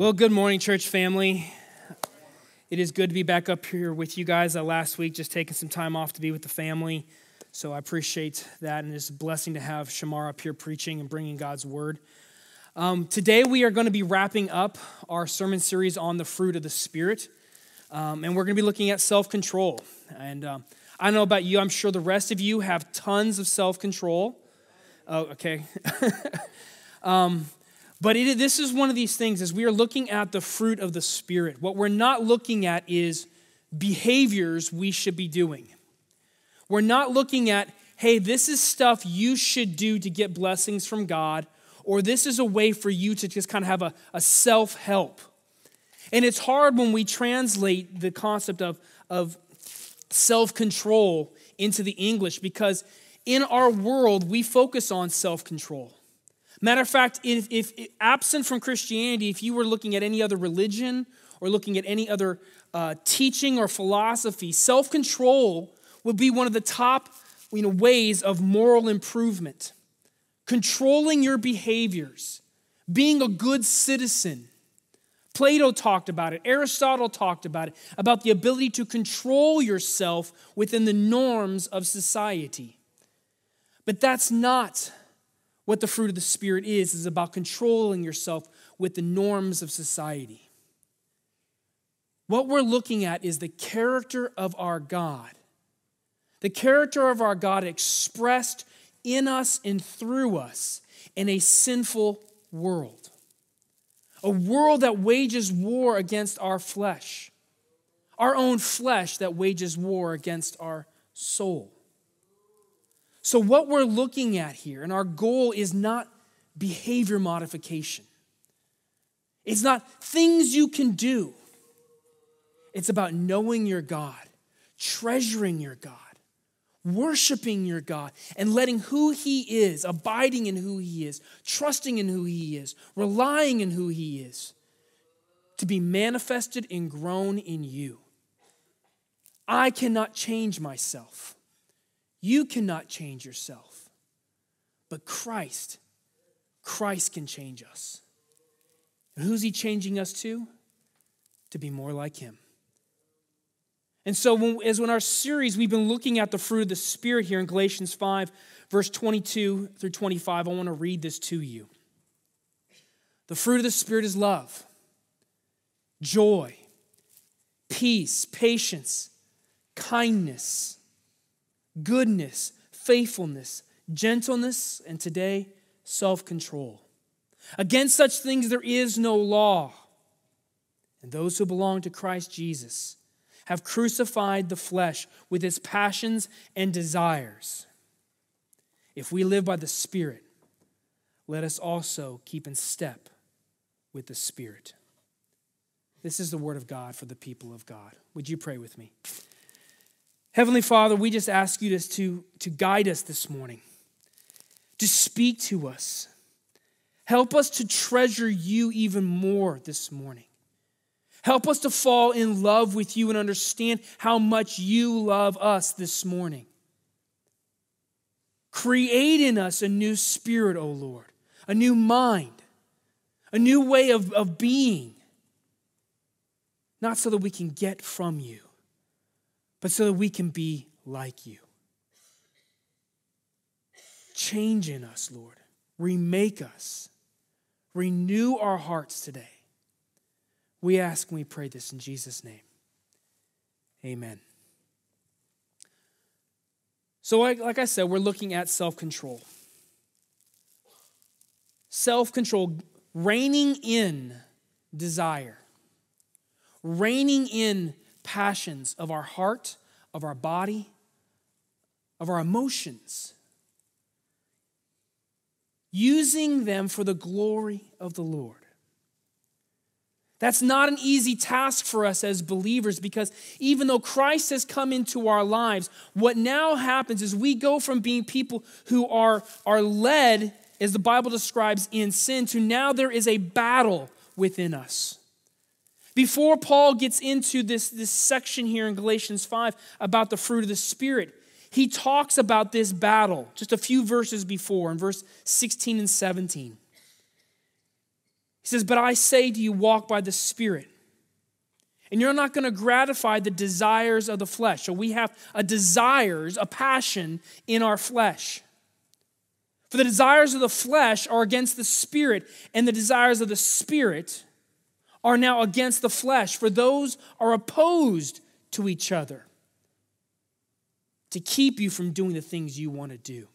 Well, good morning, church family. It is good to be back up here with you guys. Last week, just taking some time off to be with the family. So I appreciate that, and it's a blessing to have Shamar up here preaching and bringing God's word. Today, we are going to be wrapping up our sermon series on the fruit of the Spirit, and we're going to be looking at self-control. And I don't know about you, I'm sure the rest of you have tons of self-control. Oh, okay. But this is one of these things, as we are looking at the fruit of the Spirit, what we're not looking at is behaviors we should be doing. We're not looking at, hey, this is stuff you should do to get blessings from God, or this is a way for you to just kind of have a self-help. And it's hard when we translate the concept of self-control into the English, because in our world, we focus on self-control. Matter of fact, if absent from Christianity, if you were looking at any other religion or looking at any other teaching or philosophy, self-control would be one of the top ways of moral improvement. Controlling your behaviors, being a good citizen. Plato talked about it. Aristotle talked about it, about the ability to control yourself within the norms of society. But that's not what the fruit of the Spirit is about controlling yourself with the norms of society. What we're looking at is the character of our God. The character of our God expressed in us and through us in a sinful world. A world that wages war against our flesh. Our own flesh that wages war against our soul. So what we're looking at here, and our goal is not behavior modification. It's not things you can do. It's about knowing your God, treasuring your God, worshiping your God, and letting who He is, abiding in who He is, trusting in who He is, relying in who He is, to be manifested and grown in you. I cannot change myself. You cannot change yourself, but Christ can change us. And who's He changing us to? To be more like Him. And so when our series, we've been looking at the fruit of the Spirit here in Galatians 5, verse 22 through 25. I want to read this to you. The fruit of the Spirit is love, joy, peace, patience, kindness, goodness, faithfulness, gentleness, and today, self-control. Against such things there is no law. And those who belong to Christ Jesus have crucified the flesh with its passions and desires. If we live by the Spirit, let us also keep in step with the Spirit. This is the word of God for the people of God. Would you pray with me? Heavenly Father, we just ask you to guide us this morning, to speak to us. Help us to treasure you even more this morning. Help us to fall in love with you and understand how much you love us this morning. Create in us a new spirit, O Lord, a new mind, a new way of being, not so that we can get from you, but so that we can be like you. Change in us, Lord. Remake us. Renew our hearts today. We ask and we pray this in Jesus' name. Amen. So like I said, we're looking at self-control. Self-control, reigning in desire. Reigning in passions of our heart, of our body, of our emotions. Using them for the glory of the Lord. That's not an easy task for us as believers, because even though Christ has come into our lives, what now happens is we go from being people who are led, as the Bible describes, in sin, to now there is a battle within us. Before Paul gets into this section here in Galatians 5 about the fruit of the Spirit, he talks about this battle just a few verses before, in verse 16 and 17. He says, but I say to you, walk by the Spirit. And you're not going to gratify the desires of the flesh. So we have a passion in our flesh. For the desires of the flesh are against the Spirit, and the desires of the Spirit are now against the flesh. For those are opposed to each other to keep you from doing the things you want to do.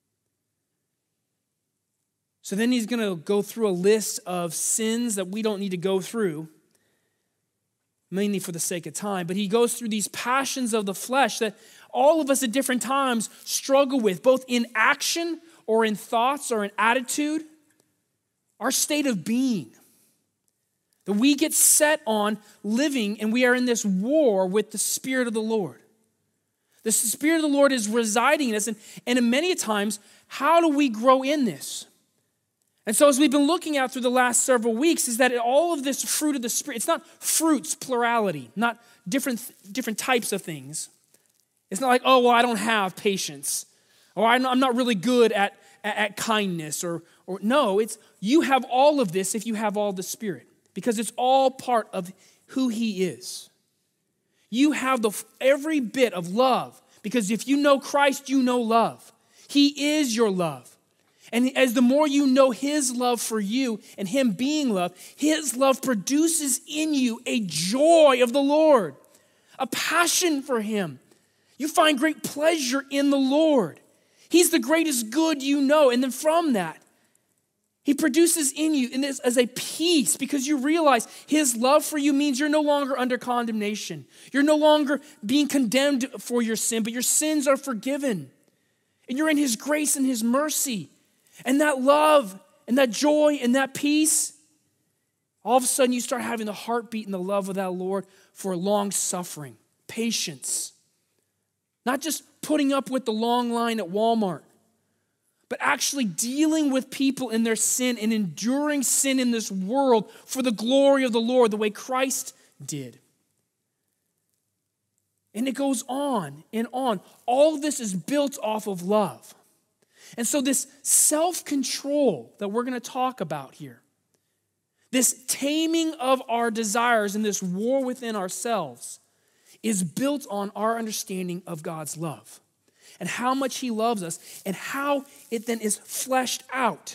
So then he's going to go through a list of sins that we don't need to go through, mainly for the sake of time, but he goes through these passions of the flesh that all of us at different times struggle with, both in action or in thoughts or in attitude, our state of being. That we get set on living and we are in this war with the Spirit of the Lord. The Spirit of the Lord is residing in us, and in many times, how do we grow in this? And so as we've been looking at through the last several weeks is that all of this fruit of the Spirit, it's not fruits, plurality, not different types of things. It's not like, oh, well, I don't have patience, or I'm not really good at kindness, or no, it's you have all of this if you have all the Spirit, because it's all part of who He is. You have every bit of love, because if you know Christ, you know love. He is your love. And as the more you know His love for you and Him being love, His love produces in you a joy of the Lord, a passion for Him. You find great pleasure in the Lord. He's the greatest good you know. And then from that, He produces in you this as a peace, because you realize His love for you means you're no longer under condemnation. You're no longer being condemned for your sin, but your sins are forgiven. And you're in His grace and His mercy. And that love and that joy and that peace, all of a sudden you start having the heartbeat and the love of that Lord for long suffering, patience. Not just putting up with the long line at Walmart, but actually dealing with people in their sin and enduring sin in this world for the glory of the Lord, the way Christ did. And it goes on and on. All of this is built off of love. And so this self-control that we're going to talk about here, this taming of our desires and this war within ourselves, is built on our understanding of God's love and how much He loves us and how it then is fleshed out.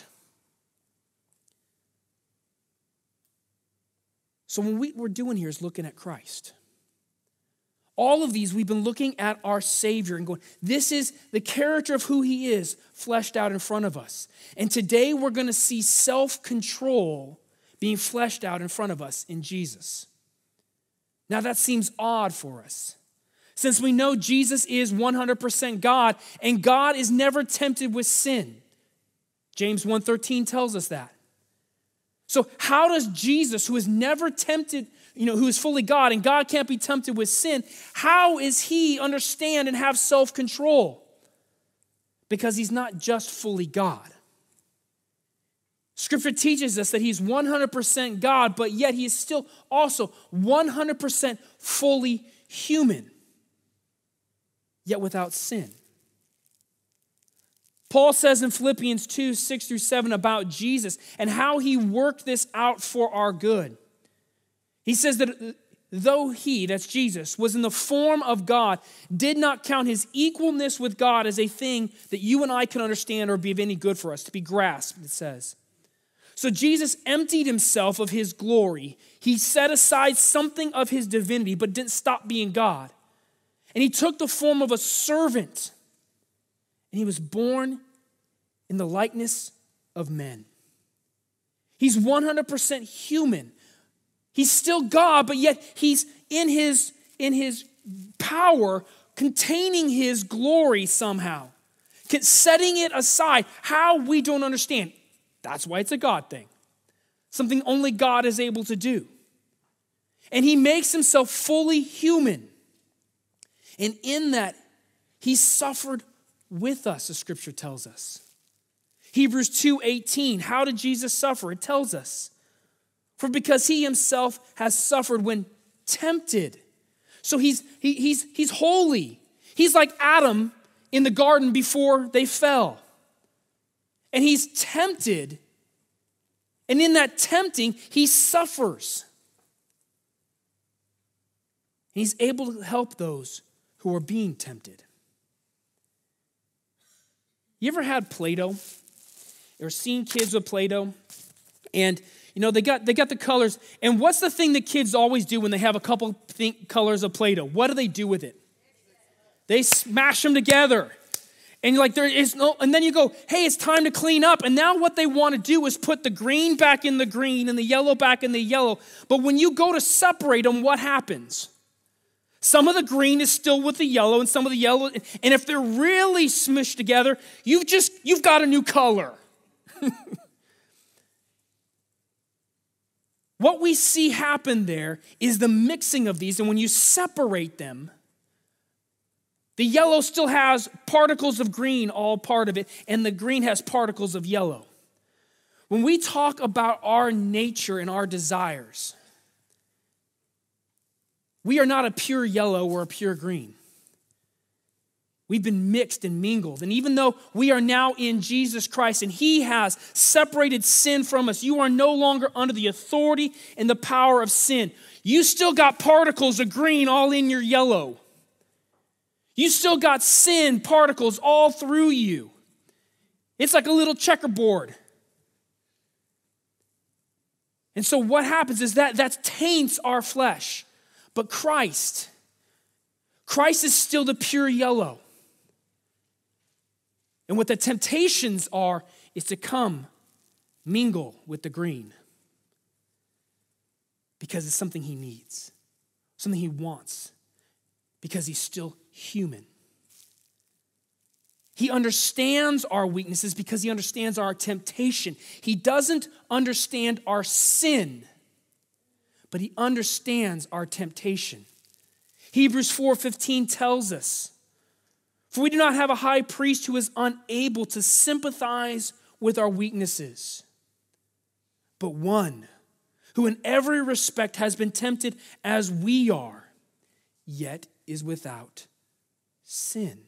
So what we're doing here is looking at Christ. All of these, we've been looking at our Savior and going, this is the character of who He is fleshed out in front of us. And today we're going to see self-control being fleshed out in front of us in Jesus. Now that seems odd for us, since we know Jesus is 100% God, and God is never tempted with sin. James 1:13 tells us that. So how does Jesus, who is never tempted, who is fully God, and God can't be tempted with sin, how is He understand and have self-control? Because He's not just fully God. Scripture teaches us that He's 100% God, but yet He is still also 100% fully human, yet without sin. Paul says in Philippians 2:6-7 about Jesus and how He worked this out for our good. He says that though He, that's Jesus, was in the form of God, did not count His equalness with God as a thing that you and I can understand or be of any good for us, to be grasped, it says. So Jesus emptied Himself of His glory. He set aside something of His divinity, but didn't stop being God. And He took the form of a servant. And He was born in the likeness of men. He's 100% human. He's still God, but yet He's in his power, containing His glory somehow, setting it aside. How, we don't understand. That's why it's a God thing. Something only God is able to do. And He makes Himself fully human. And in that, He suffered with us, the Scripture tells us. Hebrews 2:18, how did Jesus suffer? It tells us, for because He Himself has suffered when tempted. So he's holy. He's like Adam in the garden before they fell. And He's tempted And in that tempting, he suffers. He's able to help those who are being tempted. You ever had Play-Doh? Or seen kids with Play-Doh? And they got the colors. And what's the thing that kids always do when they have a couple colors of Play-Doh? What do they do with it? They smash them together. And you're like, there is no, and then you go, hey, it's time to clean up. And now what they want to do is put the green back in the green and the yellow back in the yellow. But when you go to separate them, what happens? Some of the green is still with the yellow and some of the yellow. And if they're really smushed together, you've got a new color. What we see happen there is the mixing of these. And when you separate them, the yellow still has particles of green, all part of it, and the green has particles of yellow. When we talk about our nature and our desires, we are not a pure yellow or a pure green. We've been mixed and mingled. And even though we are now in Jesus Christ and he has separated sin from us, you are no longer under the authority and the power of sin. You still got particles of green all in your yellow. You still got sin particles all through you. It's like a little checkerboard. And so what happens is that taints our flesh. But Christ is still the pure yellow. And what the temptations are is to come mingle with the green. Because it's something he needs, something he wants, because he's still human. He understands our weaknesses because he understands our temptation. He doesn't understand our sin, but he understands our temptation. Hebrews 4:15 tells us, for we do not have a high priest who is unable to sympathize with our weaknesses, but one who in every respect has been tempted as we are, yet is without sin.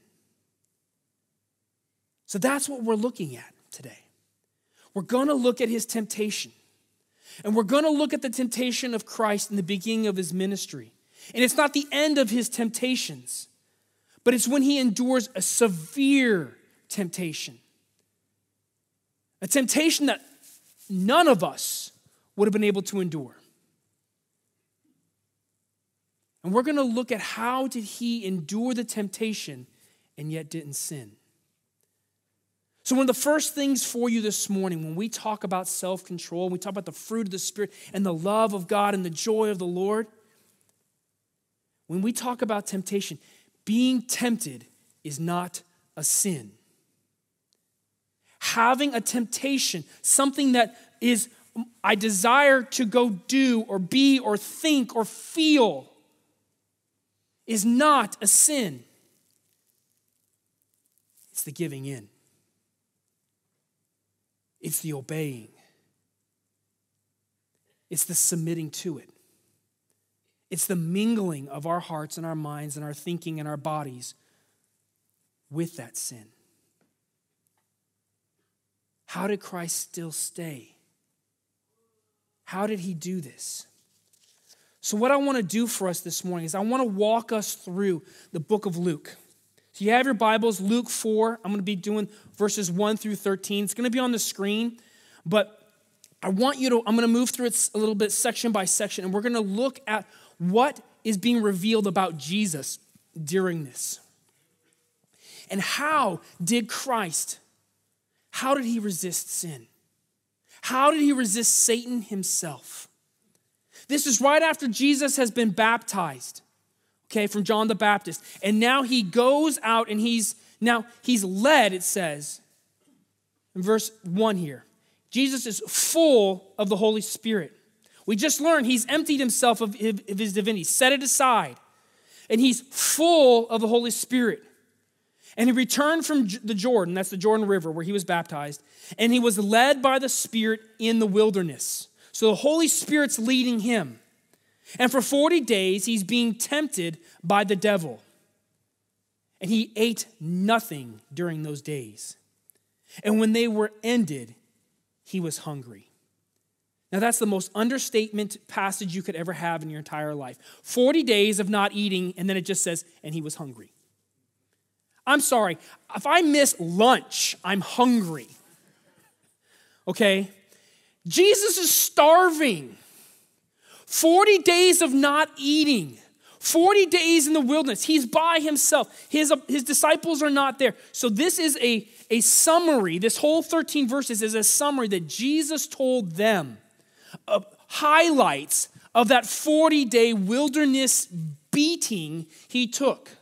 So that's what we're looking at today. We're going to look at his temptation. And we're going to look at the temptation of Christ in the beginning of his ministry. And it's not the end of his temptations, but it's when he endures a severe temptation. A temptation that none of us would have been able to endure. And we're going to look at how did he endure the temptation and yet didn't sin. So one of the first things for you this morning when we talk about self-control, we talk about the fruit of the Spirit and the love of God and the joy of the Lord, when we talk about temptation, being tempted is not a sin. Having a temptation, something that is, I desire to go do or be or think or feel, is not a sin. It's the giving in. It's the obeying. It's the submitting to it. It's the mingling of our hearts and our minds and our thinking and our bodies with that sin. How did Christ still stay? How did he do this? So what I want to do for us this morning is I want to walk us through the book of Luke. So you have your Bibles, Luke 4. I'm going to be doing verses 1 through 13. It's going to be on the screen, but I'm going to move through it a little bit section by section, and we're going to look at what is being revealed about Jesus during this. And how did he resist sin? How did he resist Satan himself? This is right after Jesus has been baptized, from John the Baptist. And now he goes out and he's led, it says, in verse 1 here. Jesus is full of the Holy Spirit. We just learned he's emptied himself of his divinity, set it aside. And he's full of the Holy Spirit. And he returned from the Jordan, that's the Jordan River where he was baptized, and he was led by the Spirit in the wilderness. So the Holy Spirit's leading him. And for 40 days, he's being tempted by the devil. And he ate nothing during those days. And when they were ended, he was hungry. Now, that's the most understatement passage you could ever have in your entire life. 40 days of not eating, and then it just says, and he was hungry. I'm sorry, if I miss lunch, I'm hungry. Okay? Jesus is starving. 40 days of not eating. 40 days in the wilderness. He's by himself. His disciples are not there. So this is a summary. This whole 13 verses is a summary that Jesus told them of highlights of that 40-day wilderness beating he took.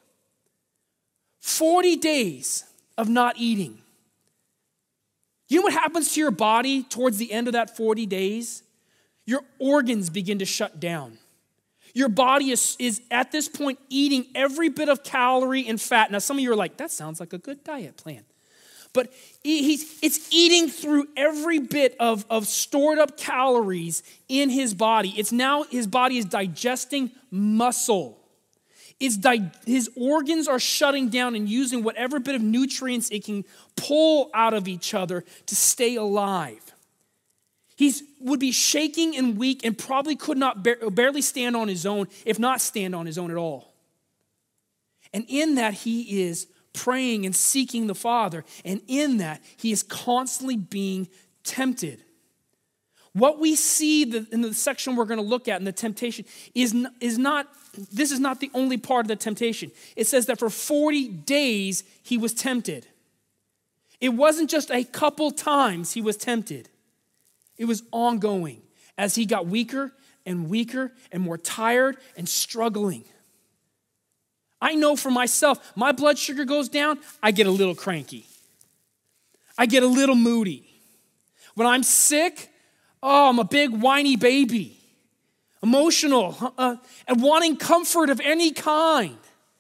40 days of not eating. You know what happens to your body towards the end of that 40 days? Your organs begin to shut down. Your body is at this point eating every bit of calorie and fat. Now, some of you are like, that sounds like a good diet plan. But it's eating through every bit of stored up calories in his body. It's now his body is digesting muscle. His organs are shutting down and using whatever bit of nutrients it can pull out of each other to stay alive. He would be shaking and weak and probably could not barely stand on his own, if not stand on his own at all. And in that, he is praying and seeking the Father. And in that, he is constantly being tempted. What we see in the section we're going to look at in the temptation is not the only part of the temptation. It says that for 40 days he was tempted. It wasn't just a couple times he was tempted. It was ongoing as he got weaker and weaker and more tired and struggling. I know for myself, my blood sugar goes down, I get a little cranky. I get a little moody. When I'm sick, I'm a big whiny baby, emotional, and wanting comfort of any kind.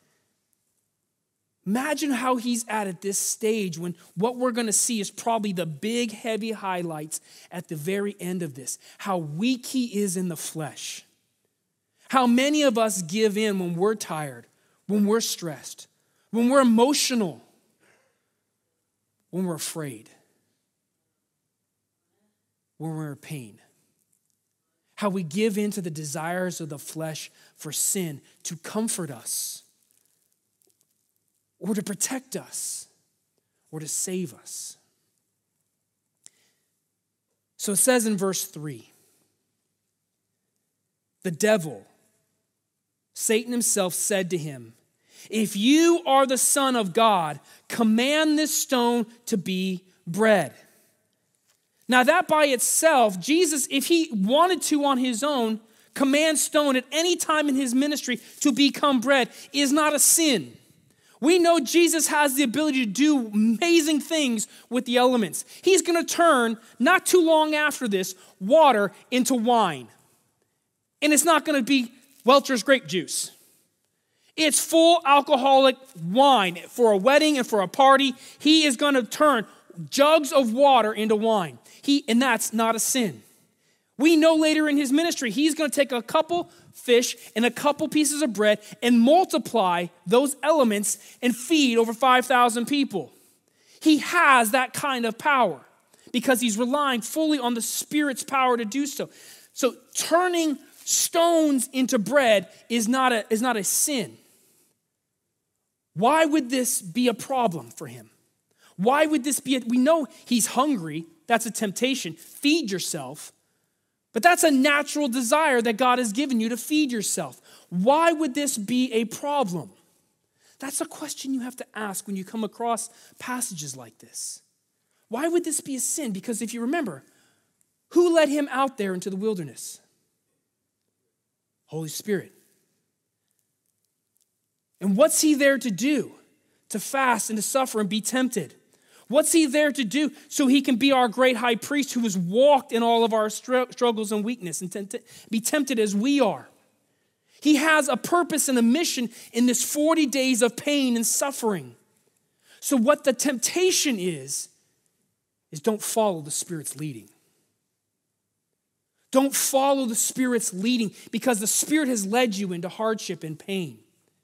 Imagine how he's at this stage when what we're going to see is probably the big, heavy highlights at the very end of this. How weak he is in the flesh. How many of us give in when we're tired, when we're stressed, when we're emotional, when we're afraid, when we're in pain. How we give in to the desires of the flesh for sin to comfort us, or to protect us, or to save us. So it says in verse 3, the devil, Satan himself, said to him, "If you are the Son of God, command this stone to be bread." Now that by itself, Jesus, if he wanted to on his own, command stone at any time in his ministry to become bread is not a sin. We know Jesus has the ability to do amazing things with the elements. He's going to turn, not too long after this, water into wine. And it's not going to be Welch's grape juice. It's full alcoholic wine for a wedding and for a party. He is going to turn jugs of water into wine. And that's not a sin. We know later in his ministry, he's going to take a couple fish and a couple pieces of bread and multiply those elements and feed over 5,000 people. He has that kind of power because he's relying fully on the Spirit's power to do so. So turning stones into bread is not a sin. Why would this be a problem for him? Why would this be? We know he's hungry. That's a temptation. Feed yourself. But that's a natural desire that God has given you to feed yourself. Why would this be a problem? That's a question you have to ask when you come across passages like this. Why would this be a sin? Because if you remember, who led him out there into the wilderness? Holy Spirit. And what's he there to do? To fast and to suffer and be tempted. What's he there to do? So he can be our great high priest who has walked in all of our struggles and weakness and be tempted as we are. He has a purpose and a mission in this 40 days of pain and suffering. So what the temptation is don't follow the Spirit's leading. Don't follow the Spirit's leading because the Spirit has led you into hardship and pain.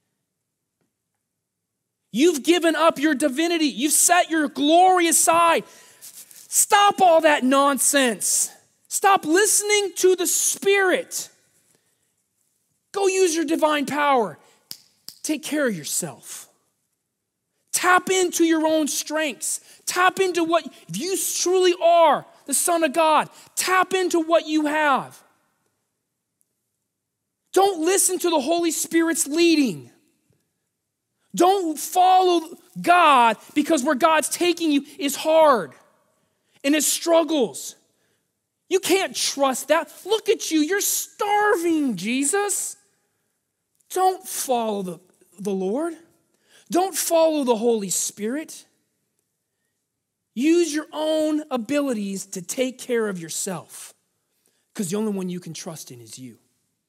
You've given up your divinity. You've set your glory aside. Stop all that nonsense. Stop listening to the Spirit. Go use your divine power. Take care of yourself. Tap into your own strengths. Tap into what, if you truly are the Son of God, tap into what you have. Don't listen to the Holy Spirit's leading. Don't follow God because where God's taking you is hard and it struggles. You can't trust that. Look at you. You're starving, Jesus. Don't follow the Lord. Don't follow the Holy Spirit. Use your own abilities to take care of yourself because the only one you can trust in is you.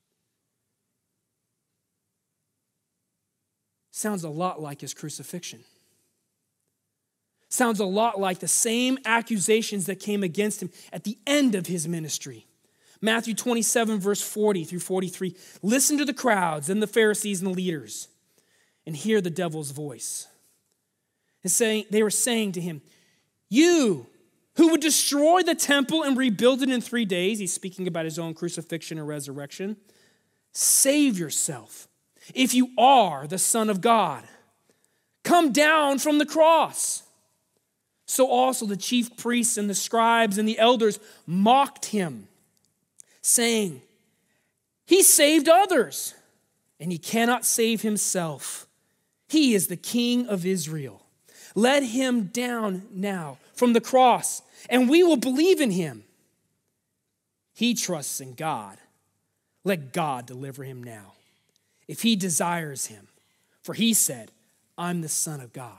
Sounds a lot like his crucifixion. Sounds a lot like the same accusations that came against him at the end of his ministry. Matthew 27, verse 40 through 43. Listen to the crowds and the Pharisees and the leaders and hear the devil's voice. They were saying to him, you who would destroy the temple and rebuild it in 3 days, he's speaking about his own crucifixion and resurrection, save yourself. If you are the Son of God, come down from the cross. So also the chief priests and the scribes and the elders mocked him, saying, he saved others, and he cannot save himself. He is the King of Israel. Let him down now from the cross, and we will believe in him. He trusts in God. Let God deliver him now, if he desires him. For he said, I'm the Son of God.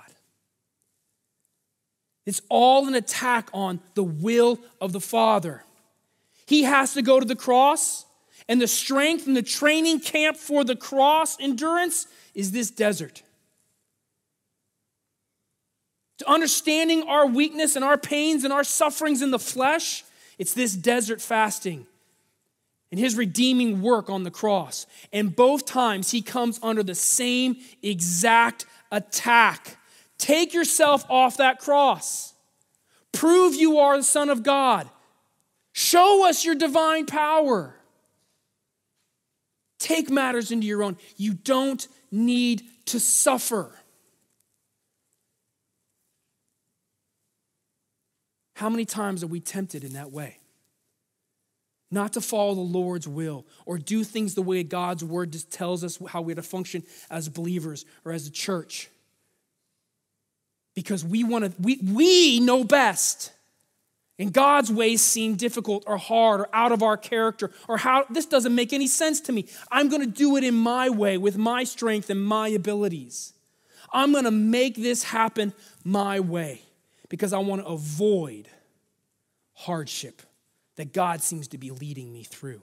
It's all an attack on the will of the Father. He has to go to the cross, and the strength and the training camp for the cross endurance is this desert. To understanding our weakness and our pains and our sufferings in the flesh, it's this desert fasting and his redeeming work on the cross. And both times he comes under the same exact attack. Take yourself off that cross. Prove you are the Son of God. Show us your divine power. Take matters into your own. You don't need to suffer. How many times are we tempted in that way? Not to follow the Lord's will or do things the way God's word just tells us how we're to function as believers or as a church. Because we know best. And God's ways seem difficult or hard or out of our character or how this doesn't make any sense to me. I'm going to do it in my way with my strength and my abilities. I'm going to make this happen my way because I want to avoid hardship that God seems to be leading me through.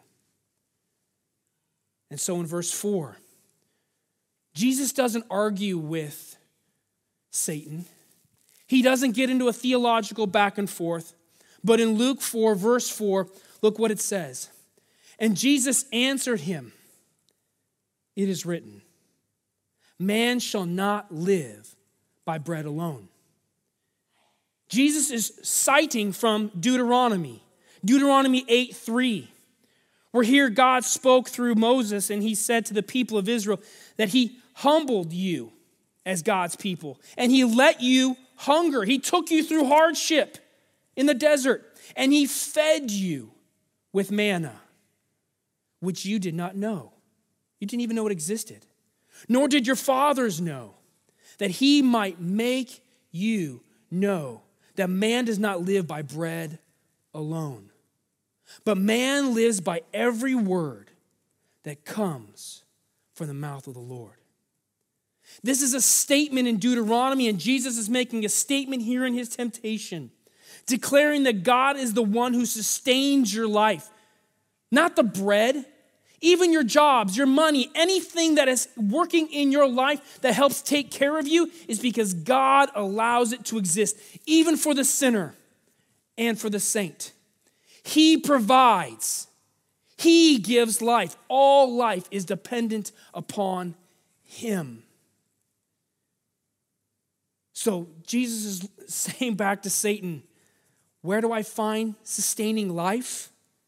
And so in verse 4, Jesus doesn't argue with Satan. He doesn't get into a theological back and forth. But in Luke 4, verse 4, look what it says. And Jesus answered him, it is written, man shall not live by bread alone. Jesus is citing from Deuteronomy 8:3, where here God spoke through Moses and he said to the people of Israel that he humbled you as God's people and he let you hunger. He took you through hardship in the desert and he fed you with manna, which you did not know. You didn't even know it existed. Nor did your fathers know, that he might make you know that man does not live by bread alone, but man lives by every word that comes from the mouth of the Lord. This is a statement in Deuteronomy, and Jesus is making a statement here in his temptation, declaring that God is the one who sustains your life, not the bread. Even your jobs, your money, anything that is working in your life that helps take care of you is because God allows it to exist, even for the sinner and for the saint. He provides. He gives life. All life is dependent upon him. So Jesus is saying back to Satan, where do I find sustaining life?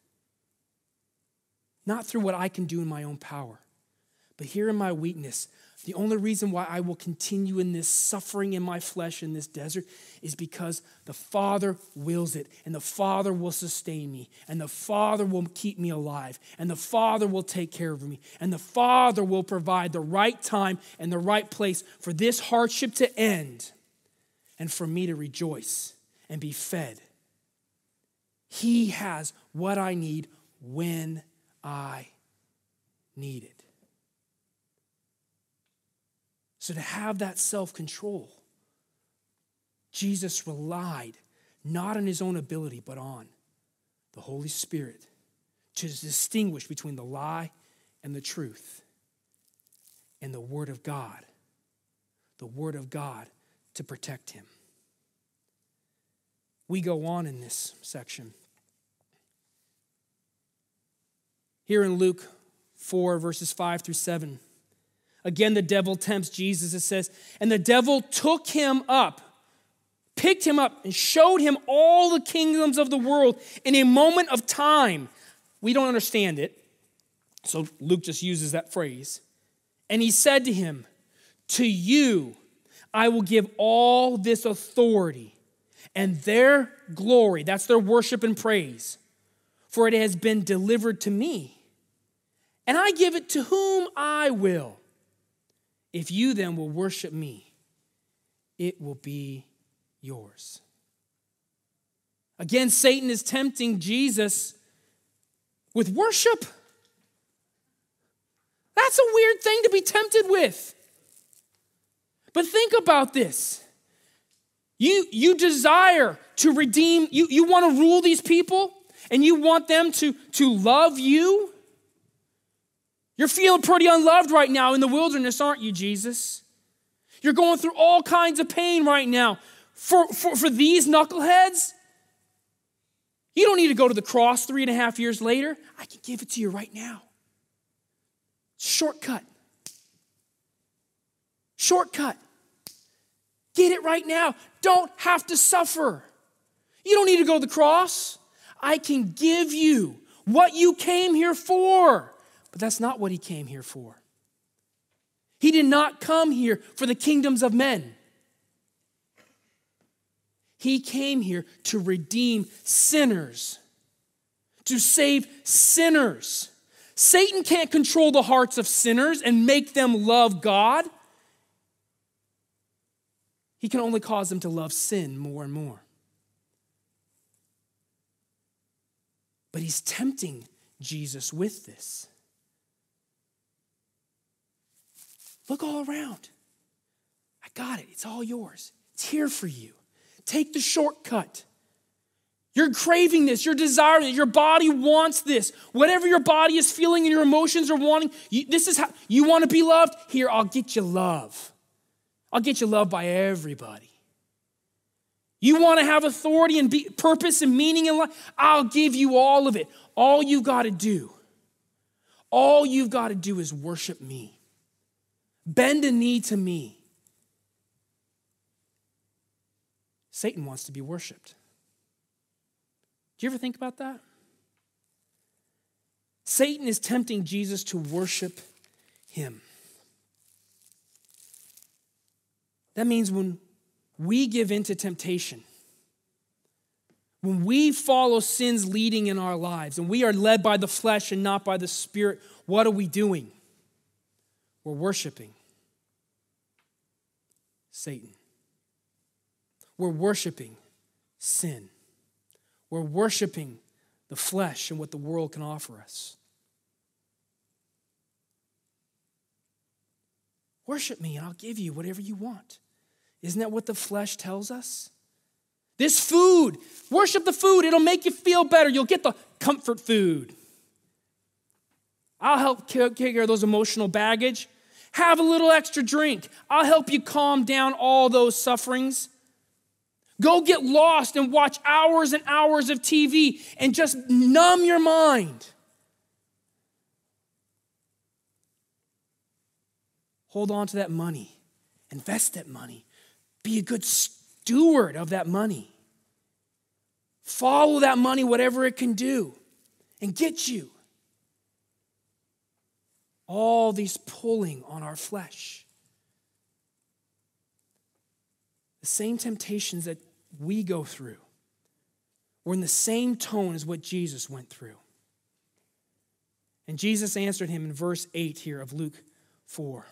not through what I can do in my own power, but here in my weakness. The only reason why I will continue in this suffering in my flesh in this desert is because the Father wills it, and the Father will sustain me, and the Father will keep me alive, and the Father will take care of me, and the Father will provide the right time and the right place for this hardship to end and for me to rejoice and be fed. He has what I need when I need it. So to have that self-control, Jesus relied not on his own ability, but on the Holy Spirit to distinguish between the lie and the truth, and the Word of God to protect him. We go on in this section. Here in Luke 4, verses 5 through 7, again, the devil tempts Jesus, it says, and the devil took him up, picked him up, and showed him all the kingdoms of the world in a moment of time. We don't understand it, so Luke just uses that phrase. And he said to him, to you I will give all this authority and their glory, that's their worship and praise, for it has been delivered to me, and I give it to whom I will. If you then will worship me, it will be yours. Again, Satan is tempting Jesus with worship. That's a weird thing to be tempted with. But think about this. You desire to redeem, you want to rule these people, and you want them to love you. You're feeling pretty unloved right now in the wilderness, aren't you, Jesus? You're going through all kinds of pain right now. For these knuckleheads, you don't need to go to the cross 3.5 years later. I can give it to you right now. Shortcut. Shortcut. Get it right now. Don't have to suffer. You don't need to go to the cross. I can give you what you came here for. But that's not what he came here for. He did not come here for the kingdoms of men. He came here to redeem sinners, to save sinners. Satan can't control the hearts of sinners and make them love God. He can only cause them to love sin more and more. But he's tempting Jesus with this. Look all around. I got it. It's all yours. It's here for you. Take the shortcut. You're craving this. You're desiring it. Your body wants this. Whatever your body is feeling and your emotions are wanting, this is how you want to be loved. Here, I'll get you love. I'll get you loved by everybody. You want to have authority and purpose and meaning in life? I'll give you all of it. All you've got to do is worship me. Bend a knee to me. Satan wants to be worshiped. Do you ever think about that? Satan is tempting Jesus to worship him. That means when we give in to temptation, when we follow sin's leading in our lives, and we are led by the flesh and not by the Spirit, what are we doing? We're worshiping Satan. We're worshiping sin. We're worshiping the flesh and what the world can offer us. Worship me and I'll give you whatever you want. Isn't that what the flesh tells us? This food, worship the food. It'll make you feel better. You'll get the comfort food. I'll help take care of those emotional baggage. Have a little extra drink. I'll help you calm down all those sufferings. Go get lost and watch hours and hours of TV and just numb your mind. Hold on to that money. Invest that money. Be a good steward of that money. Follow that money, whatever it can do, and get you. All these pulling on our flesh. The same temptations that we go through were in the same tone as what Jesus went through. And Jesus answered him in verse 8 here of Luke 4.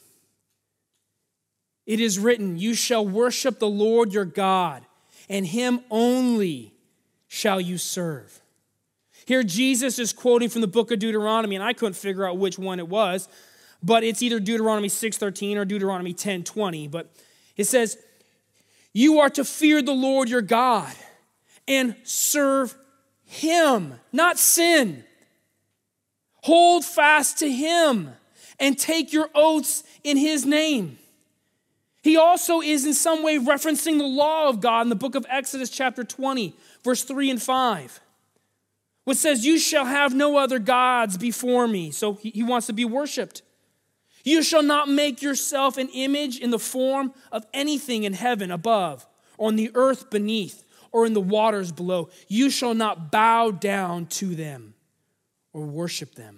It is written, you shall worship the Lord your God, and him only shall you serve. Here Jesus is quoting from the book of Deuteronomy, and I couldn't figure out which one it was, but it's either Deuteronomy 6:13 or Deuteronomy 10:20. But it says, you are to fear the Lord your God and serve him, not sin. Hold fast to him and take your oaths in his name. He also is in some way referencing the law of God in the book of Exodus chapter 20, verse 3 and 5. Which says, you shall have no other gods before me. So he wants to be worshiped. You shall not make yourself an image in the form of anything in heaven above, or on the earth beneath, or in the waters below. You shall not bow down to them or worship them.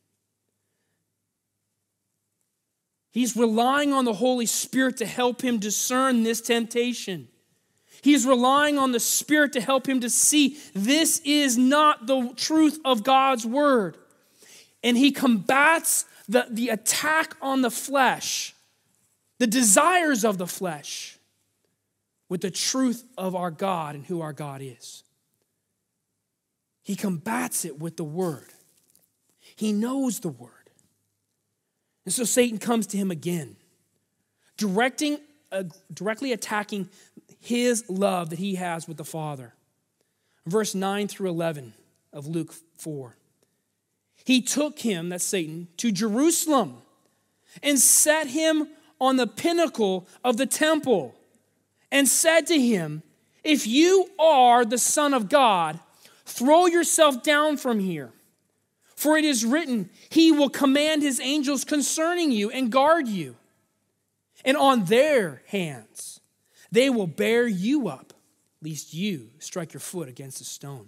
He's relying on the Holy Spirit to help him discern this temptation. He's relying on the Spirit to help him to see this is not the truth of God's word. And he combats the attack on the flesh, the desires of the flesh, with the truth of our God and who our God is. He combats it with the word. He knows the word. And so Satan comes to him again, directly attacking his love that he has with the Father. Verse 9 through 11 of Luke 4. He took him, that's Satan, to Jerusalem and set him on the pinnacle of the temple and said to him, if you are the Son of God, throw yourself down from here. For it is written, he will command his angels concerning you and guard you. And on their hands they will bear you up, lest you strike your foot against a stone.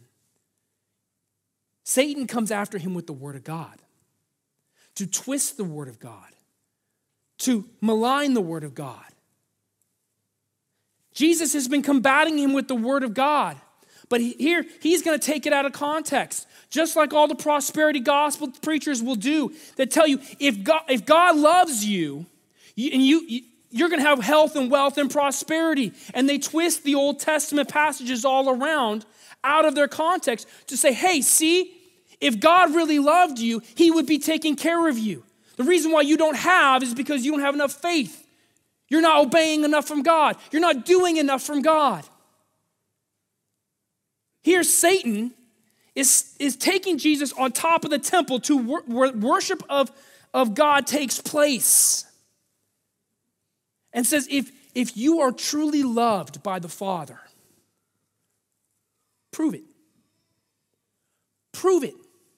Satan comes after him with the word of God, to twist the word of God, to malign the word of God. Jesus has been combating him with the word of God, but here he's going to take it out of context, just like all the prosperity gospel preachers will do, that tell you if God loves you, you're going to have health and wealth and prosperity. And they twist the Old Testament passages all around out of their context to say, hey, see, if God really loved you, he would be taking care of you. The reason why you don't have is because you don't have enough faith. You're not obeying enough from God. You're not doing enough from God. Here, Satan is taking Jesus on top of the temple to where worship of God takes place. And says, if you are truly loved by the Father, prove it. Prove it.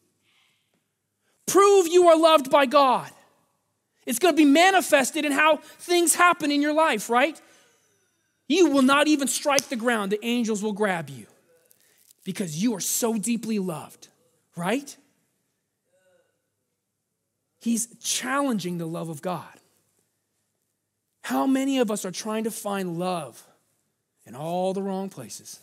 Prove you are loved by God. It's going to be manifested in how things happen in your life, right? You will not even strike the ground. The angels will grab you because you are so deeply loved, right? He's challenging the love of God. How many of us are trying to find love in all the wrong places?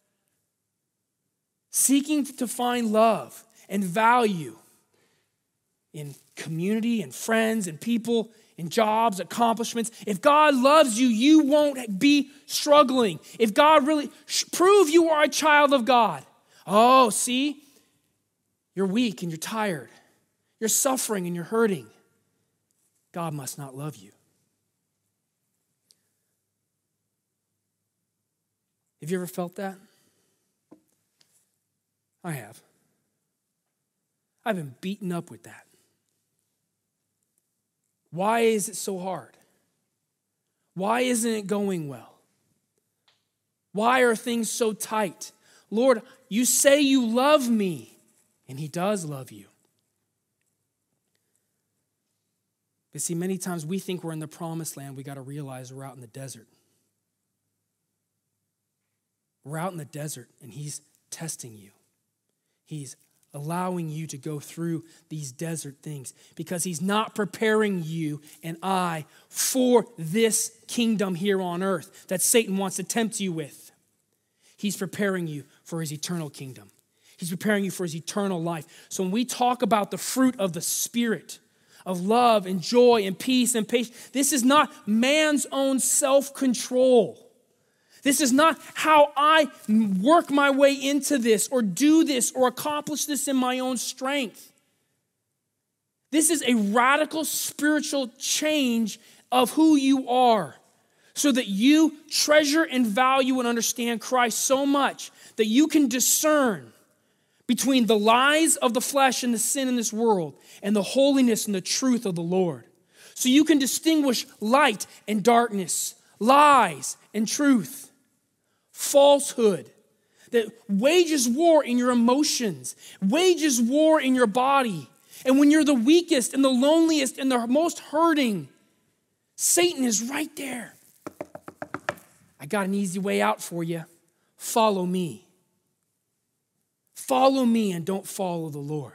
Seeking to find love and value in community and friends and people, in jobs, accomplishments. If God loves you, you won't be struggling. If God really, prove you are a child of God. Oh, see? You're weak and you're tired. You're suffering and you're hurting. God must not love you. Have you ever felt that? I have. I've been beaten up with that. Why is it so hard? Why isn't it going well? Why are things so tight? Lord, you say you love me, and he does love you. But see, many times we think we're in the promised land. We got to realize we're out in the desert. We're out in the desert, and he's testing you. He's allowing you to go through these desert things because he's not preparing you and I for this kingdom here on earth that Satan wants to tempt you with. He's preparing you for his eternal kingdom. He's preparing you for his eternal life. So when we talk about the fruit of the Spirit, of love and joy and peace and patience, this is not man's own self-control. This is not how I work my way into this or do this or accomplish this in my own strength. This is a radical spiritual change of who you are so that you treasure and value and understand Christ so much that you can discern between the lies of the flesh and the sin in this world and the holiness and the truth of the Lord. So you can distinguish light and darkness, lies and truth. Falsehood that wages war in your emotions, wages war in your body. And when you're the weakest and the loneliest and the most hurting, Satan is right there. I got an easy way out for you. Follow me. Follow me and don't follow the Lord.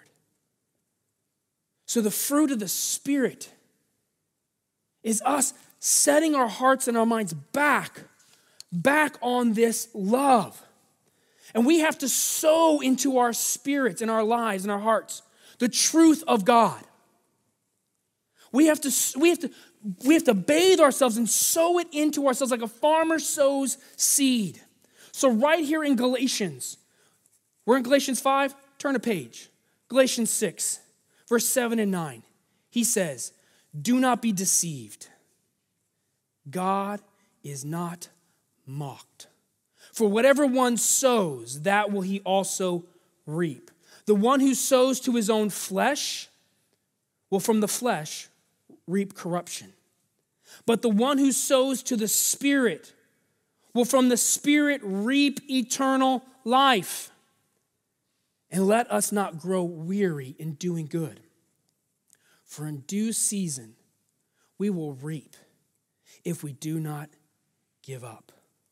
So the fruit of the Spirit is us setting our hearts and our minds back on this love. And we have to sow into our spirits and our lives and our hearts the truth of God. We have to bathe ourselves and sow it into ourselves like a farmer sows seed. So right here in Galatians, we're in Galatians 5, turn a page. Galatians 6, verse 7 and 9. He says, "Do not be deceived. God is not mocked. For whatever one sows, that will he also reap. The one who sows to his own flesh will from the flesh reap corruption. But the one who sows to the Spirit will from the Spirit reap eternal life. And let us not grow weary in doing good. For in due season we will reap if we do not give up."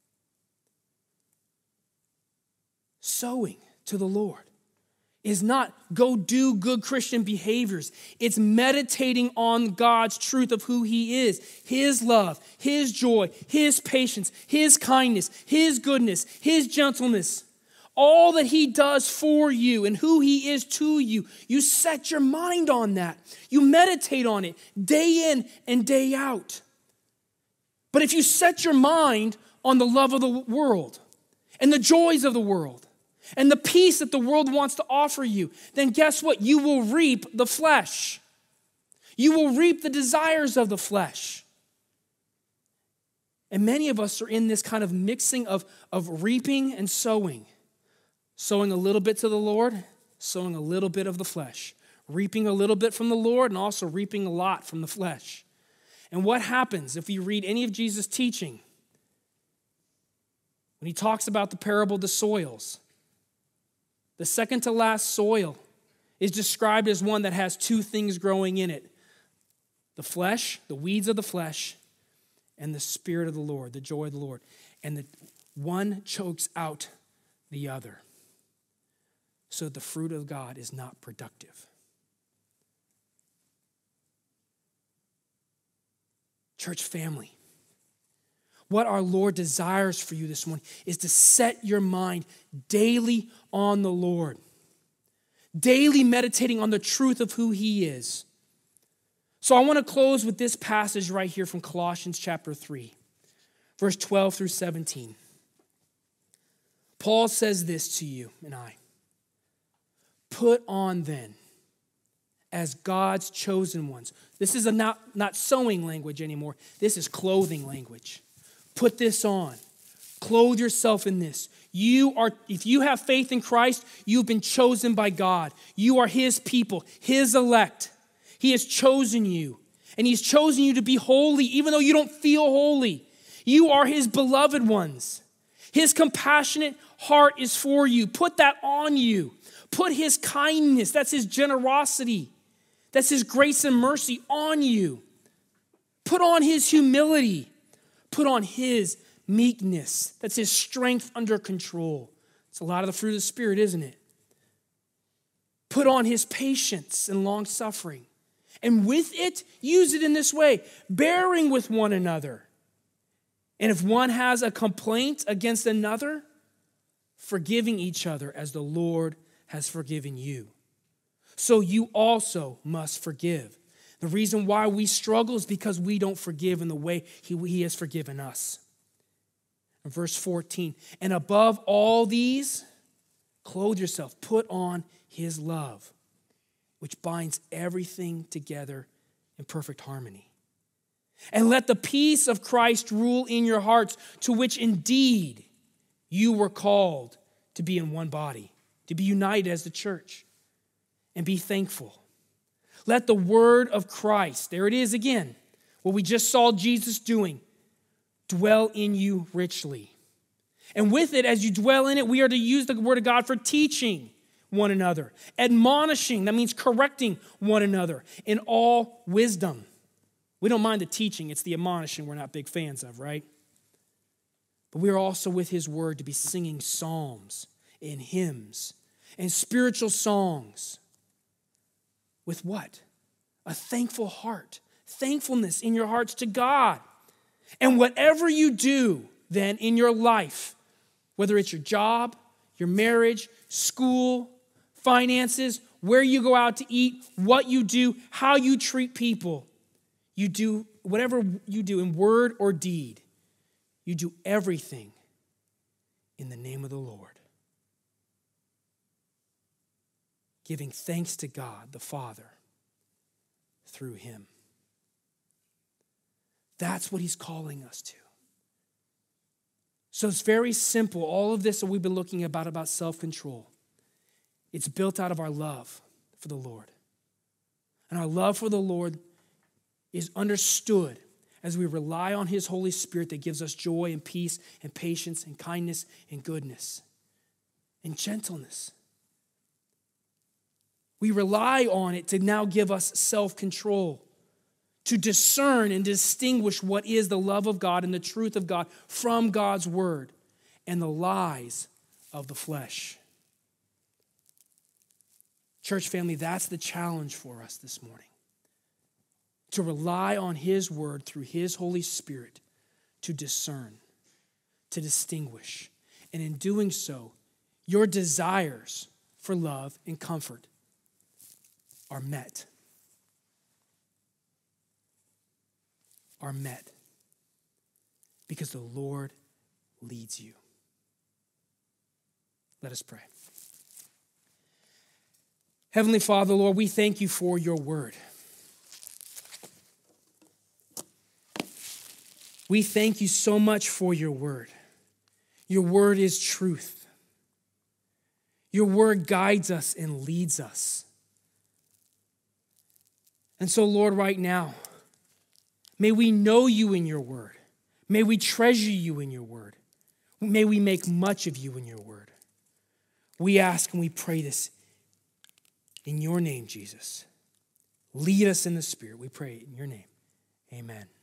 Sowing to the Lord is not go do good Christian behaviors. It's meditating on God's truth of who he is, his love, his joy, his patience, his kindness, his goodness, his gentleness, all that he does for you and who he is to you. You set your mind on that. You meditate on it day in and day out. But if you set your mind on the love of the world and the joys of the world, and the peace that the world wants to offer you, then guess what? You will reap the flesh. You will reap the desires of the flesh. And many of us are in this kind of mixing of reaping and sowing. Sowing a little bit to the Lord, sowing a little bit of the flesh. Reaping a little bit from the Lord and also reaping a lot from the flesh. And what happens if you read any of Jesus' teaching? When he talks about the parable of the soils, the second to last soil is described as one that has two things growing in it. The flesh, the weeds of the flesh, and the Spirit of the Lord, the joy of the Lord. And the one chokes out the other. So the fruit of God is not productive. Church family, what our Lord desires for you this morning is to set your mind daily on the Lord. Daily meditating on the truth of who he is. So I want to close with this passage right here from Colossians chapter 3, verse 12 through 17. Paul says this to you and I. Put on then, as God's chosen ones. This is not sewing language anymore. This is clothing language. Put this on. Clothe yourself in this. If you have faith in Christ, you've been chosen by God. You are his people, his elect. He has chosen you. And he's chosen you to be holy, even though you don't feel holy. You are his beloved ones. His compassionate heart is for you. Put that on you. Put his kindness, that's his generosity, that's his grace and mercy on you. Put on his humility. Put on his meekness. That's his strength under control. It's a lot of the fruit of the Spirit, isn't it? Put on his patience and long suffering. And with it, use it in this way, bearing with one another. And if one has a complaint against another, forgiving each other as the Lord has forgiven you. So you also must forgive. The reason why we struggle is because we don't forgive in the way he has forgiven us. In verse 14, and above all these, clothe yourself, put on his love, which binds everything together in perfect harmony. And let the peace of Christ rule in your hearts, to which indeed you were called to be in one body, to be united as the church, and be thankful. Let the word of Christ, there it is again, what we just saw Jesus doing, dwell in you richly. And with it, as you dwell in it, we are to use the word of God for teaching one another, admonishing, that means correcting one another in all wisdom. We don't mind the teaching, it's the admonishing we're not big fans of, right? But we are also with his word to be singing psalms and hymns and spiritual songs. With what? A thankful heart. Thankfulness in your hearts to God. And whatever you do then in your life, whether it's your job, your marriage, school, finances, where you go out to eat, what you do, how you treat people, you do whatever you do in word or deed, you do everything in the name of the Lord. Giving thanks to God the Father through him. That's what he's calling us to. So it's very simple. All of this that we've been looking about self-control, it's built out of our love for the Lord. And our love for the Lord is understood as we rely on his Holy Spirit that gives us joy and peace and patience and kindness and goodness and gentleness. We rely on it to now give us self-control, to discern and distinguish what is the love of God and the truth of God from God's word and the lies of the flesh. Church family, that's the challenge for us this morning. To rely on his word through his Holy Spirit to discern, to distinguish. And in doing so, your desires for love and comfort are met. Are met. Because the Lord leads you. Let us pray. Heavenly Father, Lord, we thank you for your word. We thank you so much for your word. Your word is truth. Your word guides us and leads us. And so, Lord, right now, may we know you in your word. May we treasure you in your word. May we make much of you in your word. We ask and we pray this in your name, Jesus. Lead us in the Spirit. We pray in your name. Amen.